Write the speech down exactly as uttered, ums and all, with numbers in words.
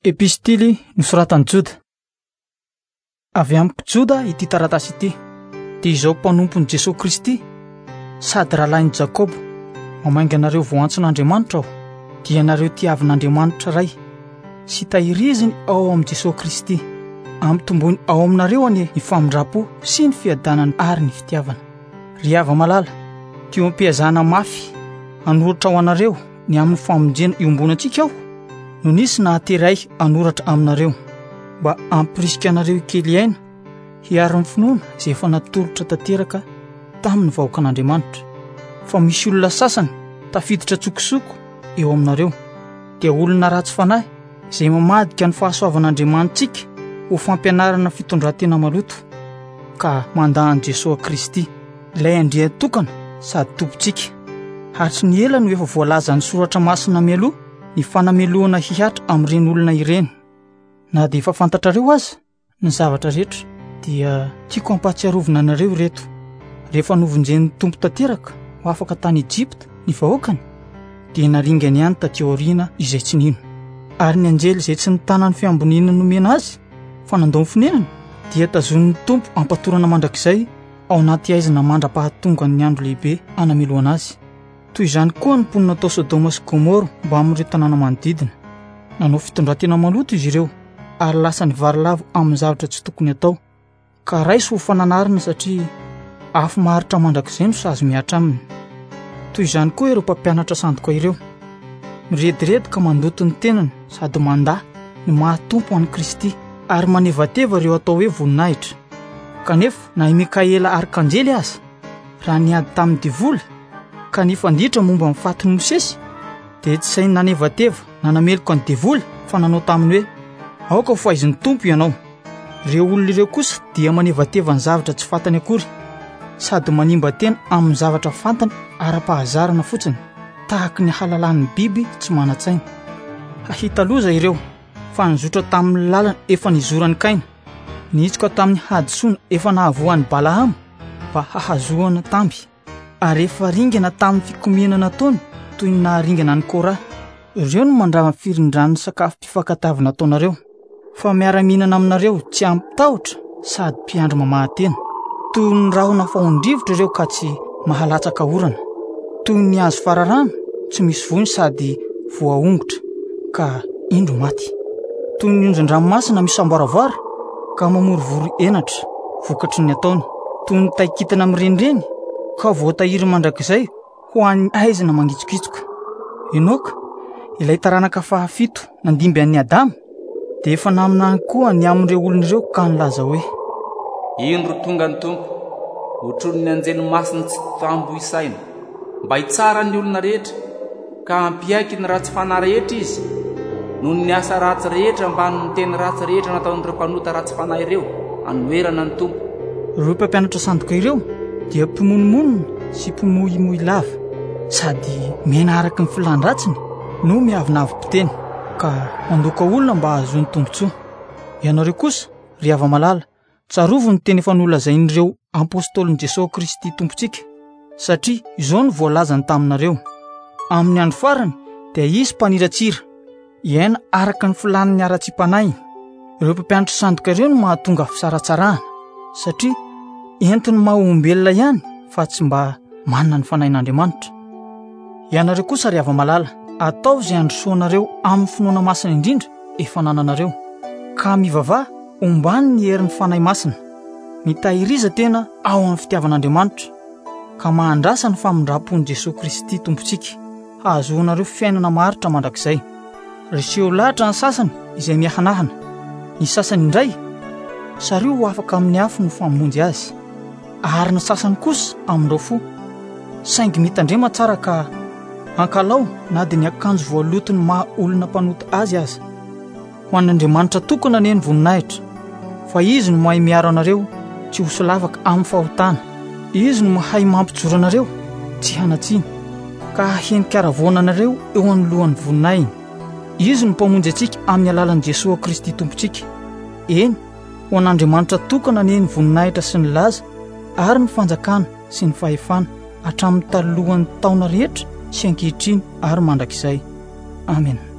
Epistily nosoratan'i Joda. Avy amiko Joda ity taratasy ity, dia izao mpanompon'i Jesosy Kristy sady rahalain'i Jakobo, mamainga anareo voantson'Andriamanitra aho, dia anareo tiavin'Andriamanitra ray sy tahiriziny ao amin'i Jesosy Kristy, ampitombony ao aminareo ane ny famindrapo sy ny fiadanany ary ny fitiavana. Ry hava malala, teo ampiazana mafy anoratra ao anareo ny amin'ny famonjena iombonantsika aho, no nisy nahateray anoratra aminareo mba ampirisika anareo kely aina hiaro ny finoana izay efa natolotra tanteraka tamin'ny vahoakan'Andriamanitra. Fa misy olona sasany tafiditra tsokosoko eo aminareo, dia olona ratsy fanahy izay mamadika ny fahasoavan'Andriamanitsika ho fampianarana fitondrantena maloto, ka mandahan'i Jesosy Kristy ilay andria tokana sady tompontsika. Hatry ny ela no efa voalaza ny soratra masina mialoha ny fanamelohana hihatra amin'ireny olona ireny. Na dia efa fantatrareo aza ny zavatra rehetra, dia tiako hampatsiarovana anareo reto. Rehefa novonjen'ny tompo tanteraka ho afaka tany Ejipta ny vahoakany, dia naringany ihany taty aoriana izay tsy nino. Ary ny anjely izay tsy nitana ny fiamboniana nomena azy fa nandao ny fonenany, dia tazon'ny tompo ampatorana mandrakizay ao anaty aizina mandra-pahatonga ny andro lehibe anamelohana azy. Toy izany koa ny mponina tao Sodoma sy Gomora mba amin'ireo tanàna manodidina. Nanao fitondrantena maloto izy ireo, ary lasa nivarilavo amin'ny zavatra tsy tokony atao, ka raisy ho fananarina satria afo maharitra mandrakizay no sazy miatra aminy. Toy izany koa ireo mpampianatra sandoka ireo, mirediredy ka mandoto ny tenany sady mandahy ny mahatompo an'i Kristy, ary manevateva ireo atao hoe voninahitra. Kanefa na i Mikaela arikanjely aza, raha niady tamin'ny divoly ka nifanditra momba amin'ny fatin'i Mosesy, dia tsy sainy nanevateva na nameloko ny divoly fa nanao taminy hoe aoka ho faizin'ny tompo ianao. Ireo olona ireo kosa dia manevateva ny zavatra tsy fantany akory, sady manimba tena amin'ny zavatra fantany ara-pahazarana fotsiny, tahaka ny halalan'ny biby tsy manan-tsaina. Hahita loza ireo fa nizotra tamin'ny lalana efa nizorany Kaina, nihitsika tamin'ny hadisoana efa nahavoan'ny Balahama mba hahazoana tamby, ary efa ringana tamin'ny fikomiana nataony toy ny naharingana ny Kora. Ireo no mandrava firindrany sakafo mpifankatiavana ataonareo, fa miara-mihinana aminareo tsy ampitahotra sady mpiandry mamahatena. Toy ny rahona fahondrivotra ireo ka tsy mahalatsaka orana, toy ny hazo fararano tsy misy voany sady voaongotra ka indro maty, toy ny onjan-dranomasina misamboaravara ka mamorovoro enatra vokatry ny ataony, toy ny taikitana mirenireny ka voatahiry mandrakizay ho an'ny aizina mangitsokitsoka. Enoka, ilay taranaka fahafito nandimby an'i Adama, dia efa namina koa ny amin'ireo olona ireo ka nilaza hoe indro tonga ny tompo, hotrony ny anjely masina tsy tambo isaina, mba hitsara ny olona rehetra ka hampiaiky ny ratsy fanahy rehetra izy, noho ny asa ratsy rehetra ambany ny teny ratsy rehetra nataon'ireo mpanota ratsy fanahy ireo anoerana ny tompo. Ireo mpampianatra sandoka ireo dia mpimonomonona sy mpimoimoy lava, sady menaraka ny filandratsiny no miavinavi-piteny, ka mandoka olona mba ahazony tombontsoa. Ianareo kosa, ry hava malala, tsarovo ny teny efa nolazain'ireo apôstôlin'i Jesosy Kristy tompontsika, satria izao no voalazany taminareo. Amin'ny andro farany dia isy mpaniratsira iaina araka ny filaniny ara-tsi-panahy. Ireo mpampianatra sandoka ireo no mahatonga fisaratsarahana, satria entiny maha-olombelona ihany fa tsy mba manana ny fanahin'Andriamanitra. Ianareo kosa ry hava malala, atao izay androsoanareo amin'ny finoana masina indrindra efa nananareo, ka mivavaha ombany ny herin'ny fanahy masina, mitahiriza tena ao amin'ny fitiavan'Andriamanitra, ka mahandrasa ny famindrapon'i Jesosy Kristy tompontsika, hahazoanareo fiainana maharitra mandrakizay. Reseho lahatra ny sasany izay miahanahana, ny sasany indray sareo ho afaka amin'ny afo no famonjy azy, ary ny sasany kosa amin'ireo fo, saingy mitandrema tsara ka ankalao na dia ny akanjo voalotony maha olona mpanota azy aza. Ho an'Andriamanitra tokana ane ny voninahitra, fa izy no mahay miaro anareo tsy ho solavaka amin'ny fahotana, izy no mahay mampijoro anareo tsy hanatsiny, ka hahenika aravoana anareo eo anolohan'ny voninahiny. Izy no mpamonjy antsika amin'ny alalan'i Jesosy Kristy tompontsika. Eny, ho an'Andriamanitra tokana ane ny voninahitra sy ny laza ary ny fanjakana sy ny fahefana hatramin'ny talolohan'ny taona rehetra sy ankehitriny ary mandrakizay. Amen.